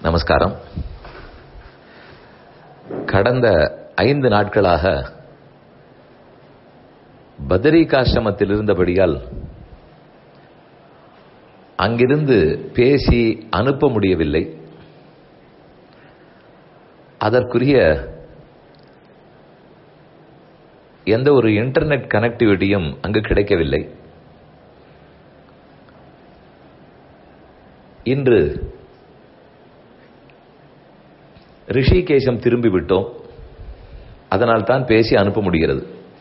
நமஸ்காரம். கடந்த 5 நாட்களாக பதரிகாசிரமத்தில் இருந்தபடியால் அங்கிருந்து பேசி அனுப்ப முடியவில்லை. அதற்குரிய எந்த ஒரு இன்டர்நெட் கனெக்டிவிட்டியும் அங்கு கிடைக்கவில்லை. இன்று ரிஷிகேஷம் திரும்பிவிட்டோம். அதனால் தான் பேசி அனுப்ப முடிகிறது.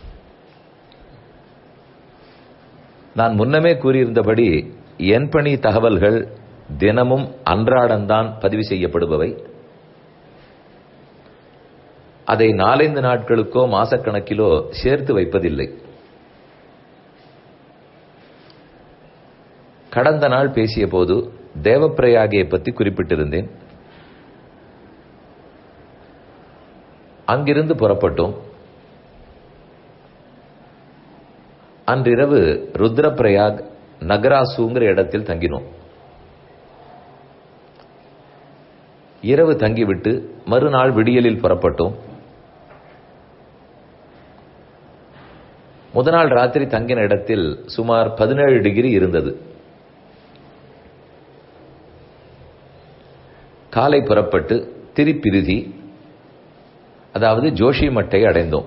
நான் முன்னமே கூறியிருந்தபடி என் பணி தகவல்கள் தினமும் அன்றாடம்தான் பதிவு செய்யப்படுபவை. அதை 4-5 நாட்களுக்கோ மாசக்கணக்கிலோ சேர்த்து வைப்பதில்லை. கடந்த நாள் பேசிய போது தேவப்பிரயாகையை பற்றி குறிப்பிட்டிருந்தேன். அங்கிருந்து புறப்பட்டோம். அன்றிரவு ருத்ரப்பிரயாக் நகராசுங்கிற இடத்தில் தங்கினோம். இரவு தங்கிவிட்டு மறுநாள் விடியலில் புறப்பட்டோம். முதல் ராத்திரி தங்கின இடத்தில் சுமார் 17 டிகிரி இருந்தது. காலை புறப்பட்டு திரிப்பிரிதி, அதாவது ஜோஷிமட்டை அடைந்தோம்.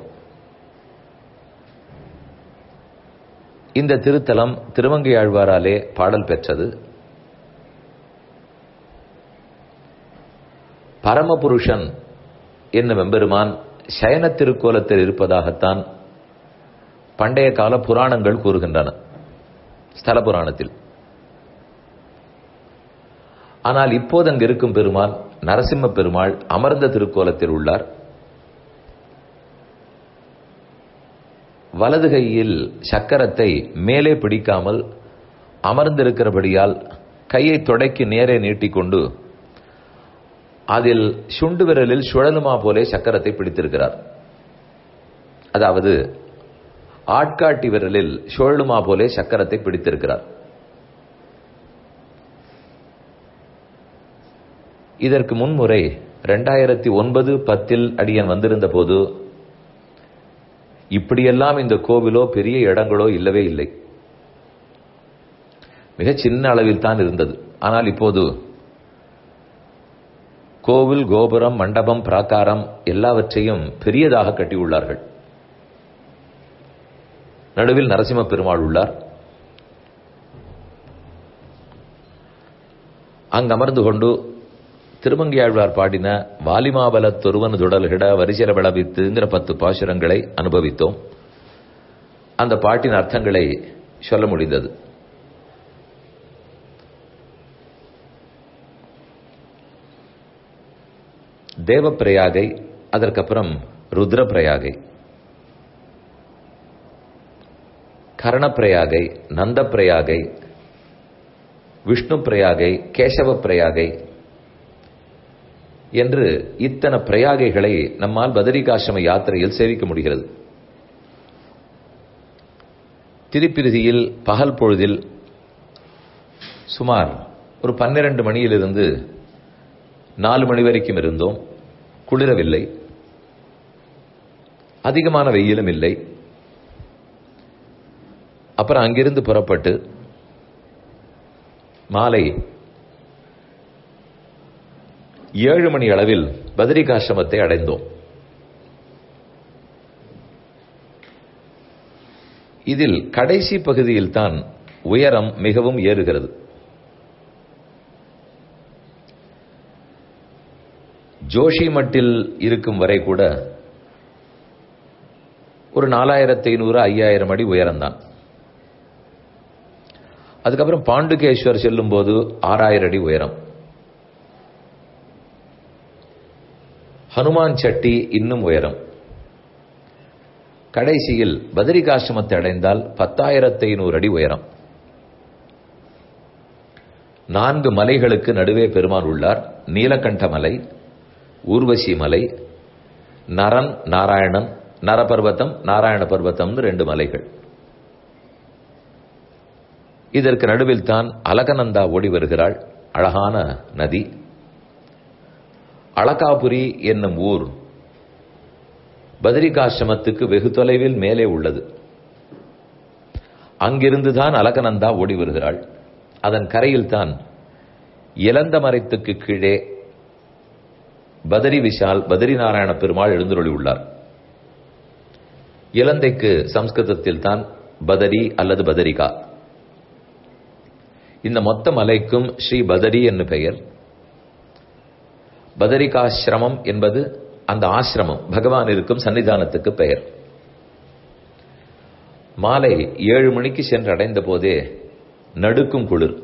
இந்த திருத்தலம் திருமங்கையாழ்வாராலே பாடல் பெற்றது. பரமபுருஷன் என்னும் எம்பெருமான் சயன திருக்கோலத்தில் இருப்பதாகத்தான் பண்டைய கால புராணங்கள் கூறுகின்றன, ஸ்தல புராணத்தில். ஆனால் இப்போது அங்கு இருக்கும் பெருமான் நரசிம்ம பெருமாள் அமர்ந்த திருக்கோலத்தில் உள்ளார். வலது கையில் சக்கரத்தை மேலே பிடிக்காமல் அமர்ந்திருக்கிறபடியால் கையை தொடக்கி நேரே நீட்டிக்கொண்டு அதில் சுண்டு விரலில் சுழலுமா போலே சக்கரத்தை பிடித்திருக்கிறார். அதாவது ஆட்காட்டி விரலில் சுழலுமா போலே சக்கரத்தை பிடித்திருக்கிறார். இதற்கு முன்முறை 2009-10 அடியன் வந்திருந்த போது இப்படியெல்லாம் இந்த கோவிலோ பெரிய இடங்களோ இல்லவே இல்லை. மிக சின்ன அளவில் தான் இருந்தது. ஆனால் இப்போது கோவில், கோபுரம், மண்டபம், பிராகாரம் எல்லாவற்றையும் பெரியதாக கட்டியுள்ளார்கள். நடுவில் நரசிம்ம பெருமாள் உள்ளார். அங்கு அமர்ந்து கொண்டு திருமங்கையாழ்வார் பாடின வாலிமாபல தொருவன் துடல்கிட வரிசர விளவித்துங்கிற 10 பாசுரங்களை அனுபவித்தோம். அந்த பாட்டின் அர்த்தங்களை சொல்ல முடிந்தது. தேவப்பிரயாகை, அதற்கப்புறம் ருத்ரப்பிரயாகை, கர்ணப்பிரயாகை, நந்தப்பிரயாகை, விஷ்ணு பிரயாகை, கேசவ பிரயாகை என்று இத்தனை பிரயாகைகளை நம்மால் பதரிகாசிரம யாத்திரையில் சேவிக்க முடிகிறது. திரிப்பிரிதியில் பகல் பொழுதில் சுமார் ஒரு 12 மணியிலிருந்து 4 மணி வரைக்கும் இருந்தோம். குளிரவில்லை, அதிகமான வெயிலும் இல்லை. அப்புறம் அங்கிருந்து புறப்பட்டு மாலை 7 மணி அளவில் பதரிகாசிரமத்தை அடைந்தோம். இதில் கடைசி பகுதியில் தான் உயரம் மிகவும் ஏறுகிறது. ஜோஷிமட்டில் இருக்கும் வரை கூட ஒரு 4500-5000 அடி உயரம்தான். அதுக்கப்புறம் பாண்டுகேஸ்வர் செல்லும் போது 6000 அடி உயரம். ஹனுமான் சட்டி இன்னும் உயரம். கடைசியில் பதரிகாசிரமத்தை அடைந்தால் 10,500 அடி உயரம். 4 மலைகளுக்கு நடுவே பெருமான் உள்ளார். நீலகண்ட மலை, ஊர்வசி மலை, நரன், நாராயணன், நரபர்வதம், நாராயண பர்வதம் 2 மலைகள். இதற்கு நடுவில் தான் அலகநந்தா ஓடி வருகிறாள். அழகான நதி. அளகாபுரி என்னும் ஊர் பதரிகாசிரமத்துக்கு வெகு தொலைவில் மேலே உள்ளது. அங்கிருந்துதான் அலகநந்தா ஓடி வருகிறாள். அதன் கரையில் தான் இலந்த மரத்துக்கு கீழே பதரி விஷால் பதரிநாராயண பெருமாள் எழுந்தருளி உள்ளார். இலந்தைக்கு சம்ஸ்கிருதத்தில் தான் பதரி அல்லது பதரிகா. இந்த மொத்த மலைக்கும் ஸ்ரீ பதரி என்று பெயர். பதரிகாசிரமம் என்பது அந்த ஆசிரமம், பகவான் இருக்கும் சன்னிதானத்துக்கு பெயர். மாலை 7 மணிக்கு சென்று அடைந்த போதே நடுக்கும் குளிர்.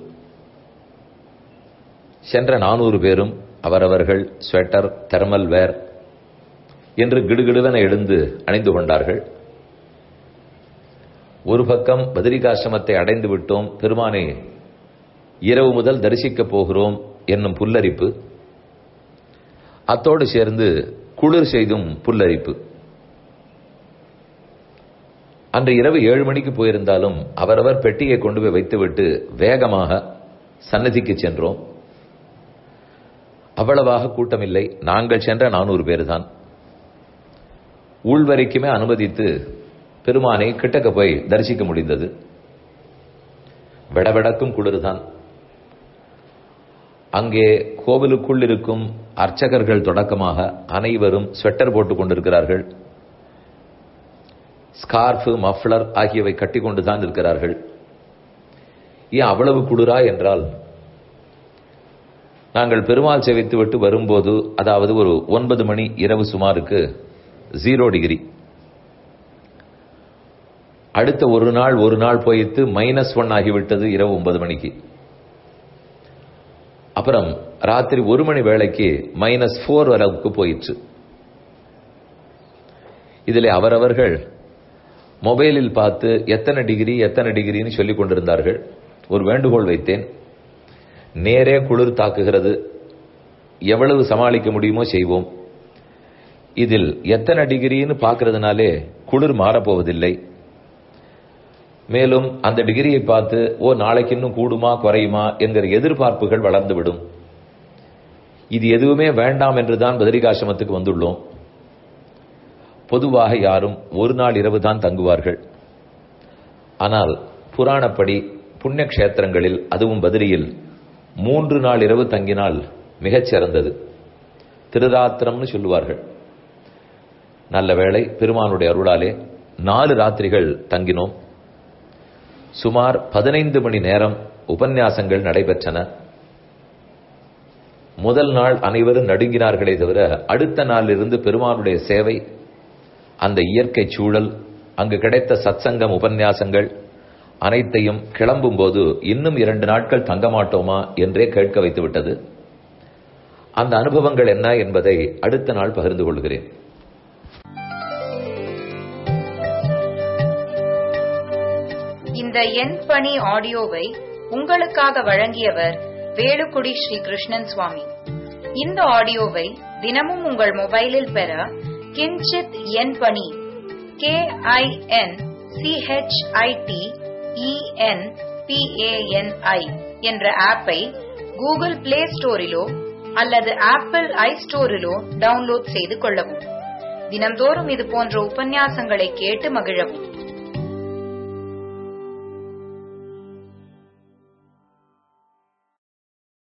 சென்ற 400 பேரும் அவரவர்கள் ஸ்வெட்டர், தெர்மல் வேர் என்று கிடுகிடுவென எழுந்து அணிந்து கொண்டார்கள். ஒரு பக்கம் பதரிகாசிரமத்தை அடைந்து விட்டோம், பெருமானை இரவு முதல் தரிசிக்கப் போகிறோம் என்னும் புல்லரிப்பு, அத்தோடு சேர்ந்து குளிர் செய்தும் புல்லரிப்பு. அன்று இரவு 7 மணிக்கு போயிருந்தாலும் அவரவர் பெட்டியை கொண்டு போய் வைத்துவிட்டு வேகமாக சன்னதிக்கு சென்றோம். அவ்வளவாக கூட்டமில்லை. நாங்கள் சென்ற 400 பேர் தான். உள்வரைக்குமே அனுமதித்து பெருமானை கிட்டக்க போய் தரிசிக்க முடிந்தது. விடவிடக்கும் குளிர்தான். அங்கே கோவிலுக்குள் இருக்கும் அர்ச்சகர்கள் தொடக்கமாக அனைவரும் ஸ்வெட்டர் போட்டுக் கொண்டிருக்கிறார்கள். ஸ்கார்ஃப், மஃப்ளர் ஆகியவை கட்டிக்கொண்டுதான் இருக்கிறார்கள். ஏன் அவ்வளவு குளிரா என்றால், நாங்கள் பெருமாள் சேவித்து விட்டு வரும்போது, அதாவது ஒரு 9 மணி இரவு சுமாருக்கு 0 டிகிரி. அடுத்த ஒரு நாள் போயிட்டு -1 ஆகிவிட்டது இரவு 9 மணிக்கு. அப்புறம் ராத்திரி 1 மணி வேளைக்கு -4 அளவுக்கு போயிற்று. இதில் அவரவர்கள் மொபைலில் பார்த்து எத்தனை டிகிரின்னு சொல்லிக் கொண்டிருந்தார்கள். ஒரு வேண்டுகோள் வைத்தேன், நேரே குளிர் தாக்குகிறது, எவ்வளவு சமாளிக்க முடியுமோ செய்வோம். இதில் எத்தனை டிகிரின்னு பார்க்கறதுனாலே குளிர் மாறப்போவதில்லை. மேலும் அந்த டிகிரியை பார்த்து நாளைக்கு இன்னும் கூடுமா குறையுமா என்கிற எதிர்பார்ப்புகள் வளர்ந்துவிடும். இது எதுவுமே வேண்டாம் என்றுதான் பதரிகாசிரமத்துக்கு வந்துள்ளோம். பொதுவாக யாரும் ஒரு நாள் இரவு தான் தங்குவார்கள். ஆனால் புராணப்படி புண்ணிய கஷேத்திரங்களில், அதுவும் பதரியில் 3 நாள் இரவு தங்கினால் மிகச் சிறந்தது. திருராத்திரம்னு சொல்லுவார்கள். நல்ல வேளை பெருமானுடைய அருளாலே 4 ராத்திரிகள் தங்கினோம். சுமார் 15 மணி நேரம் உபன்யாசங்கள் நடைபெற்றன. முதல் நாள் அனைவரும் நடுங்கினார்களே தவிர, அடுத்த நாளிலிருந்து பெருமானுடைய சேவை, அந்த இயற்கை சூழல், அங்கு கிடைத்த சத்சங்கம், உபன்யாசங்கள் அனைத்தையும் கிளம்பும் போது இன்னும் 2 நாட்கள் தங்க மாட்டோமா என்றே கேட்க வைத்து விட்டது. அந்த அனுபவங்கள் என்ன என்பதை அடுத்த நாள் பகிர்ந்து கொள்கிறேன். இந்த என் பணி ஆடியோவை உங்களுக்காக வழங்கியவர் வேலுக்குடி ஸ்ரீ கிருஷ்ணன் சுவாமி. இந்த ஆடியோவை தினமும் உங்கள் மொபைலில் பெற கிஞ்சித் என் பணி KINCHITENPANI என்ற ஆப்பை கூகுள் பிளே ஸ்டோரிலோ அல்லது ஆப்பிள் ஐஸ்டோரிலோ டவுன்லோட் செய்து கொள்ளவும். தினந்தோறும் இது போன்ற உபன்யாசங்களை கேட்டு மகிழவும்.